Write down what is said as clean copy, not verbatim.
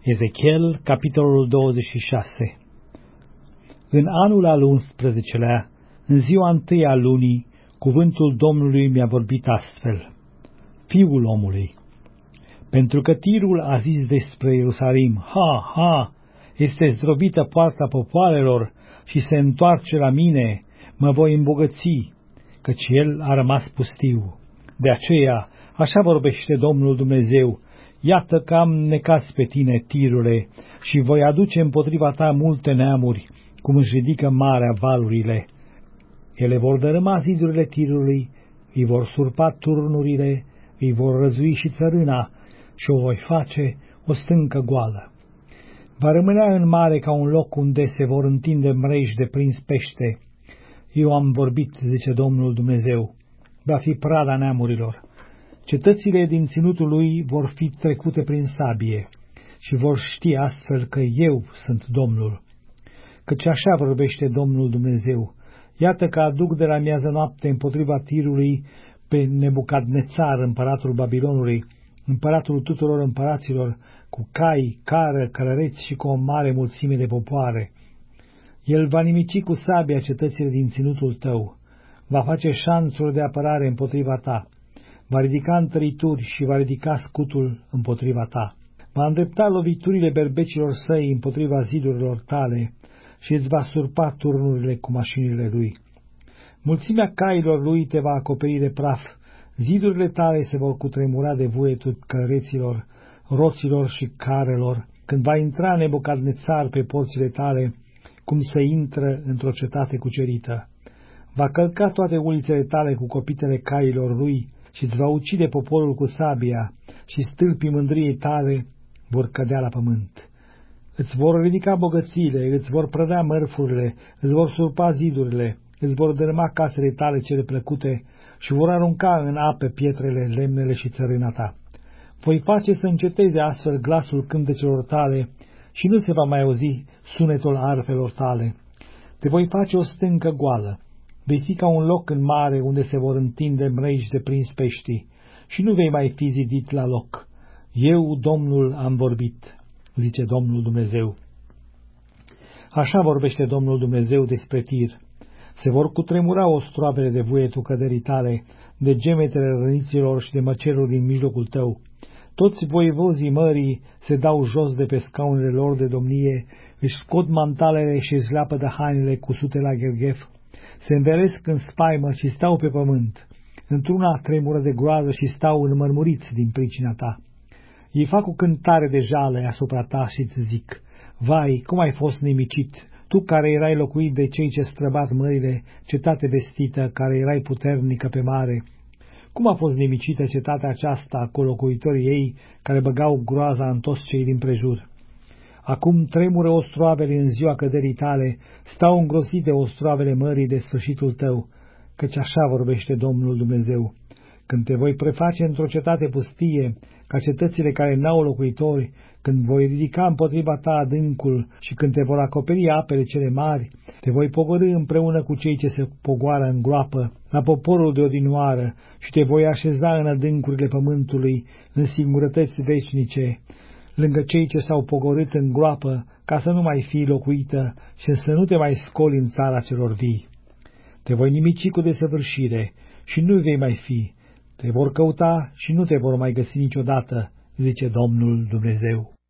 Ezechiel, capitolul 26. În anul al 11-lea, în ziua întâi a lunii, cuvântul Domnului mi-a vorbit astfel: Fiul omului, pentru că Tirul a zis despre Ierusalim, ha, ha, este zdrobită poarta popoarelor și se întoarce la mine, mă voi îmbogăți, căci el a rămas pustiu. De aceea, așa vorbește Domnul Dumnezeu: iată că am necaz pe tine, Tirule, și voi aduce împotriva ta multe neamuri, cum își ridică marea valurile. Ele vor dărâma zidurile Tirului, îi vor surpa turnurile, îi vor răzui și țărâna, și o voi face o stâncă goală. Va rămânea în mare ca un loc unde se vor întinde mreji de prins pește. Eu am vorbit, zice Domnul Dumnezeu, va fi prada neamurilor. Cetățile din ținutul lui vor fi trecute prin sabie și vor ști astfel că eu sunt Domnul. Căci așa vorbește Domnul Dumnezeu: iată că aduc de la miază noapte împotriva Tirului pe Nebucadnețar, împăratul Babilonului, împăratul tuturor împăraților, cu cai, cară, călăreți și cu o mare mulțime de popoare. El va nimici cu sabia cetățile din ținutul tău, va face șanțuri de apărare împotriva ta, va ridica întărituri și va ridica scutul împotriva ta. Va îndrepta loviturile berbecilor săi împotriva zidurilor tale și îți va surpa turnurile cu mașinile lui. Mulțimea cailor lui te va acoperi de praf, zidurile tale se vor cutremura de vuietul călăreților, roților și carelor, când va intra Nebucadnețar pe porțile tale, cum se intră într-o cetate cucerită. Va călca toate ulițele tale cu copitele cailor lui și îți va ucide poporul cu sabia și stâlpii mândriei tale vor cădea la pământ. Îți vor ridica bogățiile, îți vor prăda mărfurile, îți vor surpa zidurile, îți vor dărâma casele tale cele plăcute și vor arunca în ape pietrele, lemnele și țărâna ta. Voi face să înceteze astfel glasul cântecelor tale și nu se va mai auzi sunetul arfelor tale. Te voi face o stâncă goală. Vei fi ca un loc în mare unde se vor întinde mreji de prins pești și nu vei mai fi zidit la loc. Eu, Domnul, am vorbit, zice Domnul Dumnezeu. Așa vorbește Domnul Dumnezeu despre Tir: se vor cutremura ostroavele de vuietul căderii tale, de gemetele răniților și de măcelul din mijlocul tău. Toți voievozii mării se dau jos de pe scaunele lor de domnie, își scot mantalele și își leapă de hainele cusute la gherghef, se învelesc în spaimă și stau pe pământ. Într-una tremură de groază și stau înmărmuriți din pricina ta. Ei fac o cântare de jale asupra ta și îți zic: vai, cum ai fost nimicit, tu care erai locuit de cei ce străbat mările, cetate vestită, care erai puternică pe mare. Cum a fost nimicită cetatea aceasta cu locuitorii ei, care băgau groaza în toți cei din prejur? Acum tremură ostroavele în ziua căderii tale, stau îngrosite ostroavele mării de sfârșitul tău, căci așa vorbește Domnul Dumnezeu: când te voi preface într-o cetate pustie, ca cetățile care n-au locuitori, când voi ridica împotriva ta adâncul și când te vor acoperi apele cele mari, te voi pogorî împreună cu cei ce se pogoară în groapă, la poporul de odinioară, și te voi așeza în adâncurile pământului, în singurătăți veșnice, lângă cei ce s-au pogorât în groapă, ca să nu mai fii locuită și să nu te mai scoli în țara celor vii. Te voi nimici cu desăvârșire și nu vei mai fi. Te vor căuta și nu te vor mai găsi niciodată, zice Domnul Dumnezeu.